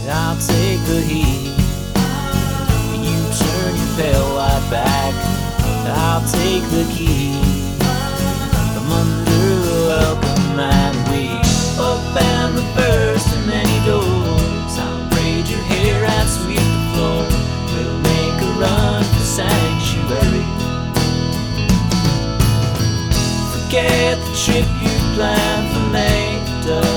I'll take the heat. You turn your pale white back. I'll take the key from under the welcome mat. We open the first of many doors. I'll braid your hair and sweep the floor. We'll make a run for sanctuary. Forget the trip you planned for May.